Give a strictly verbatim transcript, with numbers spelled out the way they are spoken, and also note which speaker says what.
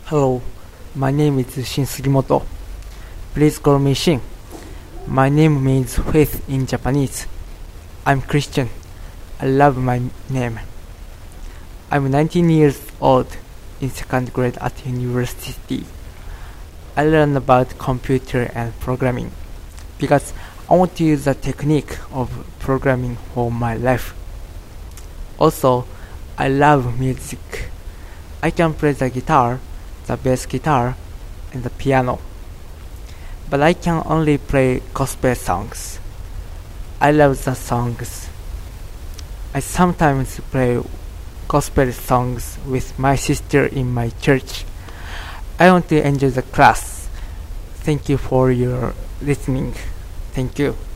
Speaker 1: Hello, my name is Shin Sugimoto. Please call me Shin. My name means faith in Japanese. I'm Christian. I love my name. I'm nineteen years old in second grade at university. I learn about computer and programming because I want to use the technique of programming for my life. Also, I love music. I can play the guitar, the bass guitar, and the piano. But I can only play gospel songs. I love the songs. I sometimes play gospel songs with my sister in my church. I want to enjoy the class. Thank you for your listening. Thank you.